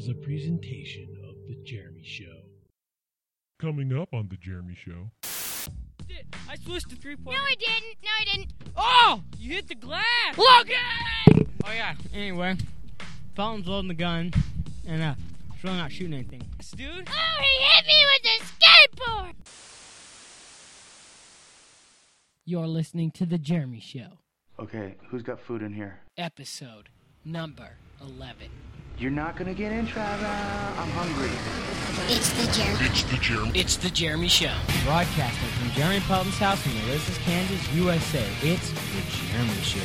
is a presentation of The Jeremy Show. Coming up on The Jeremy Show. I switched to 3-point. No, I didn't. Oh! You hit the glass! Logan! Oh, yeah. Anyway, Felton's loading the gun, and it's really not shooting anything. Dude? Oh, he hit me with a skateboard! You're listening to The Jeremy Show, Okay, who's got food in here? episode number 11. You're not gonna get in, Trevor. I'm hungry. It's the Jeremy. It's The Jeremy Show. Broadcasting from Jeremy Pelton's house in Ulysses, Kansas, USA. It's The Jeremy Show.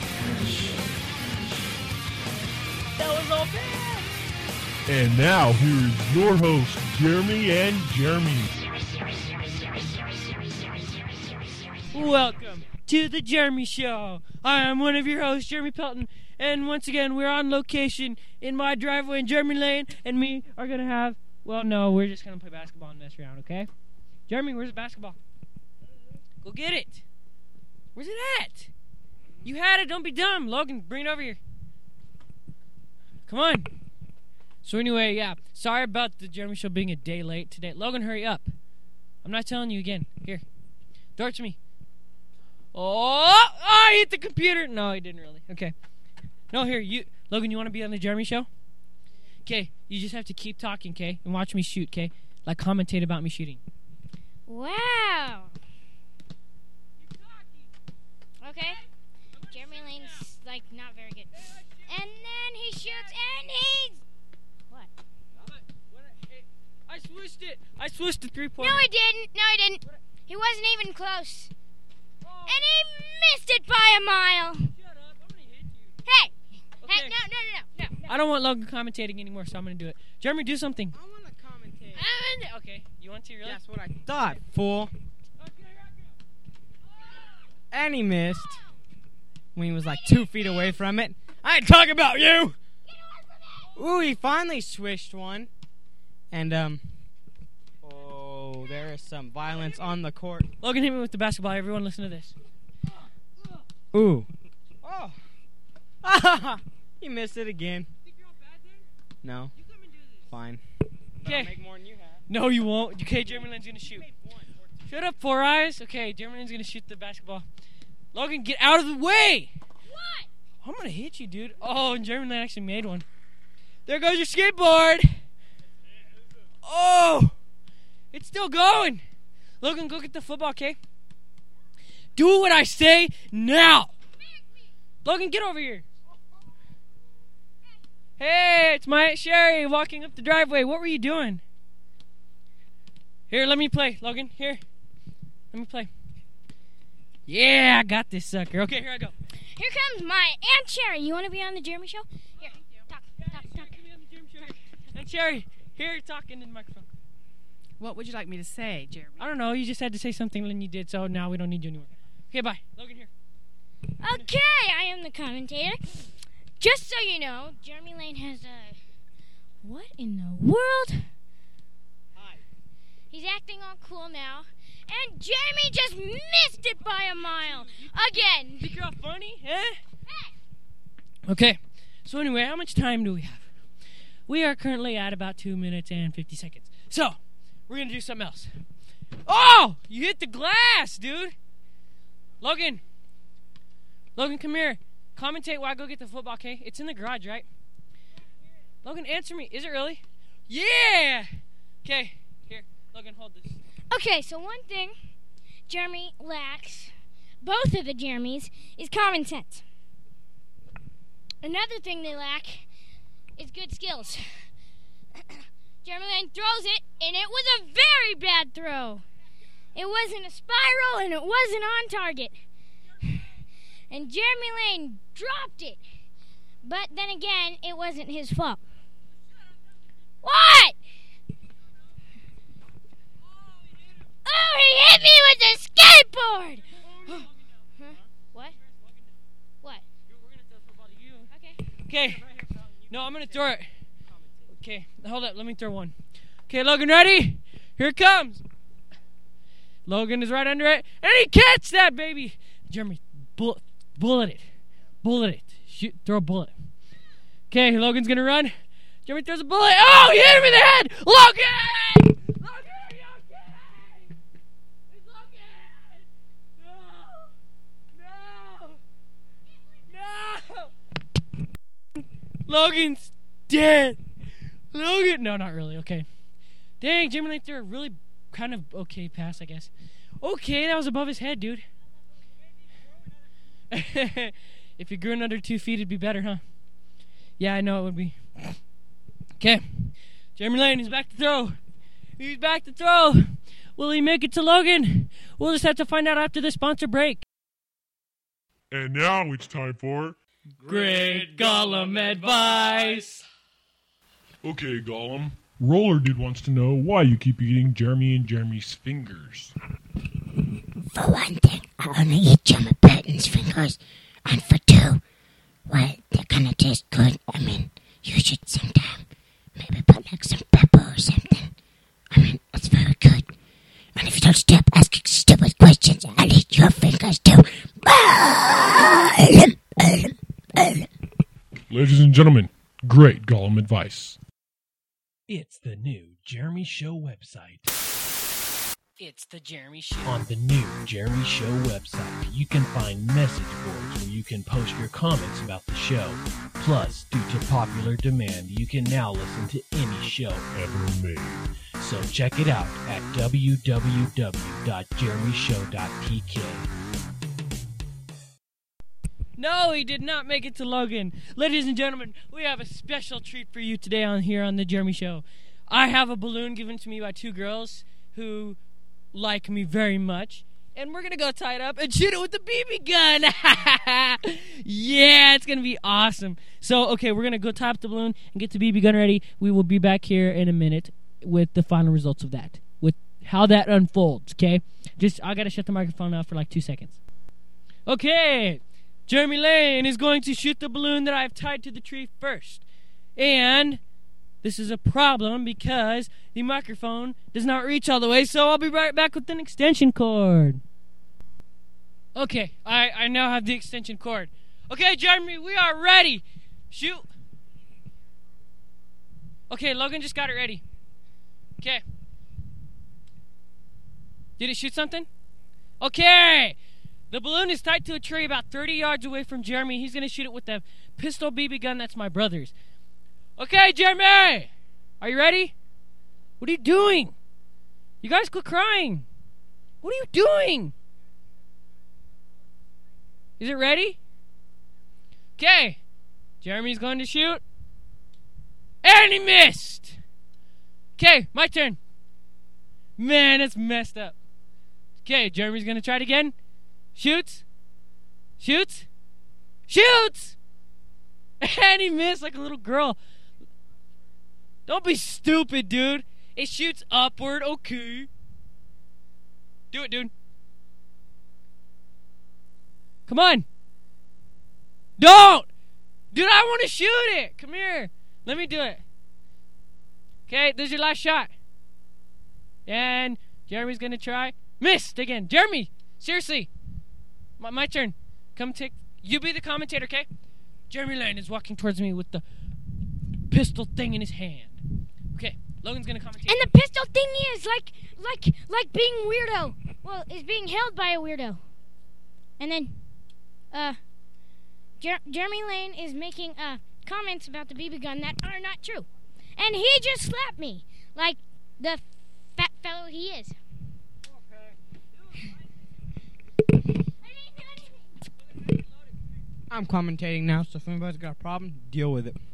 That was all bad. And now, here is your host, Jeremy and Jeremy. Welcome to The Jeremy Show. I am one of your hosts, Jeremy Pelton. And once again, we're on location in my driveway in Jeremy Lane. And me are going to have... Well, no, we're just going to play basketball and mess around, okay? Jeremy, where's the basketball? Go get it. Where's it at? You had it. Don't be dumb. Logan, bring it over here. Come on. So anyway, yeah. Sorry about the Jeremy Show being a day late today. Logan, hurry up. I'm not telling you again. Here. Throw it to me. Oh, I hit the computer. No, I didn't really. Okay. No, here, Logan, you want to be on the Jeremy Show? Okay, you just have to keep talking, okay? And watch me shoot, okay? Like, commentate about me shooting. Wow. Okay. Jeremy Lane's, not very good. And then he shoots, and he's... What? I switched it. I switched to 3-point. No, he didn't. He wasn't even close. And he missed it by a mile. Shut up. I'm going to hit you. Hey. Okay. Hey, no. I don't want Logan commentating anymore, so I'm going to do it. Jeremy, do something. I want to commentate. Okay, you want to, really? That's what I thought, fool. Okay, here I go. And he missed when he was 2 feet away from it. I ain't talking about you! Ooh, he finally swished one. And, oh, there is some violence on the court. Logan hit me with the basketball. Everyone listen to this. Ooh. Oh. Ah! He missed it again. Think you're all bad there? No. You come and do this. Fine. Okay. I'll make more than you have. No, you won't. Okay, Jeremy Lane's going to shoot. Shut up, Four Eyes. Okay, Jeremy Lane's going to shoot the basketball. Logan, get out of the way. What? I'm going to hit you, dude. Oh, and Jeremy Lane actually made one. There goes your skateboard. Oh, it's still going. Logan, go get the football, okay? Do what I say now. Logan, get over here. Hey, it's my Aunt Sherry walking up the driveway. What were you doing? Here, let me play, Logan. Here. Let me play. Yeah, I got this sucker. Okay, here I go. Here comes my Aunt Sherry. You want to be on the Jeremy Show? Here, talk. Aunt Sherry, here, talk into the microphone. What would you like me to say, Jeremy? I don't know. You just had to say something and you did, so now we don't need you anymore. Okay, bye. Logan, here. Okay, I am the commentator. Just so you know, Jeremy Lane has a... What in the world? Hi. He's acting all cool now. And Jeremy just missed it by a mile. Again. Think you're all funny? Eh? Okay. So anyway, how much time do we have? We are currently at about 2 minutes and 50 seconds. So, we're going to do something else. Oh! You hit the glass, dude. Logan, come here. Commentate while I go get the football, okay? It's in the garage, right? Logan, answer me. Is it really? Yeah! Okay, here. Logan, hold this. Okay, so one thing Jeremy lacks, both of the Jeremys, is common sense. Another thing they lack is good skills. Jeremy Lane throws it, and it was a very bad throw. It wasn't a spiral, and it wasn't on target. And Jeremy Lane dropped it. But then again, it wasn't his fault. What? Oh, he hit me with a skateboard! Huh? What? What? We're going to throw the football to you. Okay. Okay. No, I'm going to throw it. Okay, hold up. Let me throw one. Okay, Logan, ready? Here it comes. Logan is right under it. And he catch that, baby. Jeremy, bullet it. Shoot, throw a bullet. Okay, Logan's going to run. Jeremy throws a bullet. Oh, he hit him in the head! Logan! Logan, are you okay? It's Logan! No! No! Logan's dead! Logan! No, not really. Okay. Dang, Jeremy Lane threw a really kind of okay pass, I guess. Okay, that was above his head, dude. If you grew another 2 feet, it'd be better, huh? Yeah, I know it would be. Okay. Jeremy Lane, he's back to throw. He's back to throw. Will he make it to Logan? We'll just have to find out after the sponsor break. And now it's time for... Great Gollum advice. Okay, Gollum. Roller Dude wants to know why you keep eating Jeremy and Jeremy's fingers. For one thing, I only eat Jeremy Burton's fingers. And for two, well, they're gonna taste good. I mean, you should sometime maybe put like some pepper or something. I mean, it's very good. And if you don't stop asking stupid questions, I'll eat your fingers too. Ladies and gentlemen, great Gollum advice. It's the new Jeremy Show website. It's the Jeremy Show. On the new Jeremy Show website, you can find message boards where you can post your comments about the show. Plus, due to popular demand, you can now listen to any show ever made. So check it out at www.jeremyshow.tk. No, he did not make it to Logan. Ladies and gentlemen, we have a special treat for you today here on the Jeremy Show. I have a balloon given to me by 2 girls who like me very much, and we're gonna go tie it up and shoot it with the BB gun. Yeah, it's gonna be awesome. So, okay, we're gonna go tie up the balloon and get the BB gun ready. We will be back here in a minute with the final results of that, with how that unfolds. Okay, I gotta shut the microphone off for like 2 seconds. Okay, Jeremy Lane is going to shoot the balloon that I've tied to the tree first, and this is a problem because the microphone does not reach all the way, so I'll be right back with an extension cord. Okay, I now have the extension cord. Okay, Jeremy, we are ready. Shoot. Okay, Logan just got it ready. Okay. Did it shoot something? Okay. The balloon is tied to a tree about 30 yards away from Jeremy. He's going to shoot it with the pistol BB gun that's my brother's. Okay, Jeremy! Are you ready? What are you doing? You guys quit crying. What are you doing? Is it ready? Okay. Jeremy's going to shoot. And he missed! Okay, my turn. Man, it's messed up. Okay, Jeremy's going to try it again. Shoots. Shoots. Shoots! And he missed like a little girl. Don't be stupid, dude. It shoots upward. Okay. Do it, dude. Come on. Don't! Dude, I want to shoot it. Come here. Let me do it. Okay, this is your last shot. And Jeremy's going to try. Missed again. Jeremy, seriously. My turn. You be the commentator, okay? Jeremy Lane is walking towards me with the pistol thing in his hand. Okay, Logan's gonna commentate. And the pistol thingy is like being weirdo. Well, is being held by a weirdo. And then, Jeremy Lane is making comments about the BB gun that are not true, and he just slapped me like the fat fellow he is. I'm commentating now, so if anybody's got a problem, deal with it.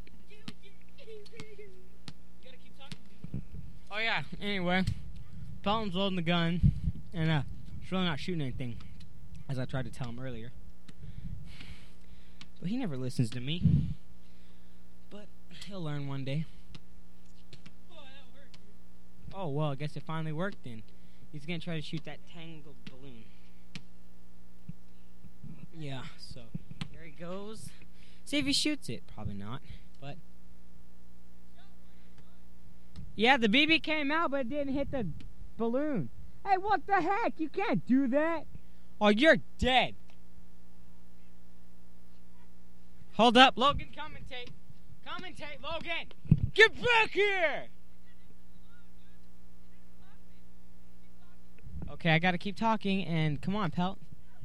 Oh yeah, anyway, Pelton's loading the gun, and he's really not shooting anything, as I tried to tell him earlier. But he never listens to me. But he'll learn one day. Oh, well, I guess it finally worked then. He's gonna try to shoot that tangled balloon. Yeah, so here he goes. See if he shoots it. Probably not, but... Yeah, the BB came out, but it didn't hit the balloon. Hey, what the heck? You can't do that. Oh, you're dead. Hold up. Logan, commentate. Commentate, Logan. Get back here! Okay, I gotta keep talking, and come on, Pelt.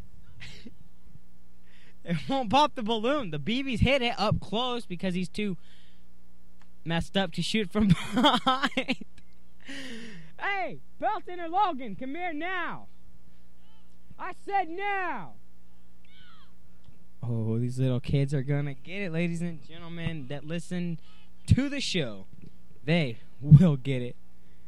It won't pop the balloon. The BB's hit it up close because he's too messed up to shoot from behind. Hey, Belton or Logan, come here now. I said now. Oh, these little kids are gonna get it, ladies and gentlemen that listen to the show. They will get it.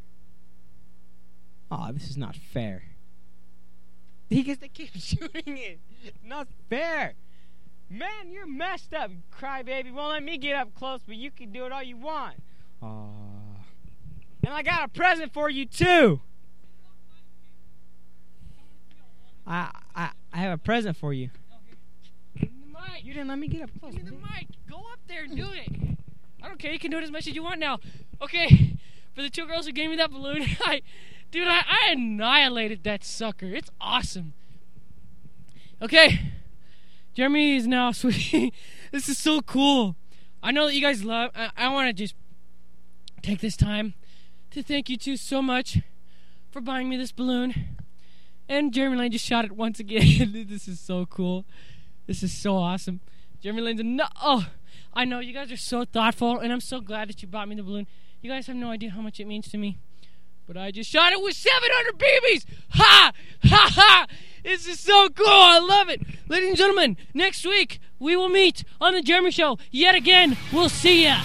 Aw, this is not fair. Because they keep shooting it. Not fair. Man, you're messed up, crybaby. Won't let me get up close, but you can do it all you want. Aw. And I got a present for you, too. I have a present for you. You didn't let me get up close. Give me the mic. Go up there and do it. I don't care. You can do it as much as you want now. Okay, for the two girls who gave me that balloon, I annihilated that sucker. It's awesome. Okay, Jeremy is now switching. This is so cool. I know that you guys love. I want to just take this time to thank you two so much for buying me this balloon. And Jeremy Lane just shot it once again. This is so cool. This is so awesome. Jeremy Lane's I know you guys are so thoughtful, and I'm so glad that you bought me the balloon. You guys have no idea how much it means to me. But I just shot it with 700 BBs! Ha! Ha ha! This is so cool! I love it! Ladies and gentlemen, next week we will meet on The Jeremy Show yet again. We'll see ya!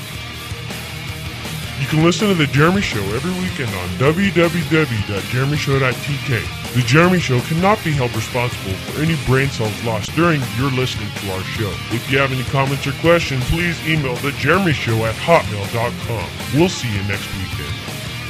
You can listen to The Jeremy Show every weekend on www.jeremyshow.tk. The Jeremy Show cannot be held responsible for any brain cells lost during your listening to our show. If you have any comments or questions, please email thejeremyshow@hotmail.com. We'll see you next weekend.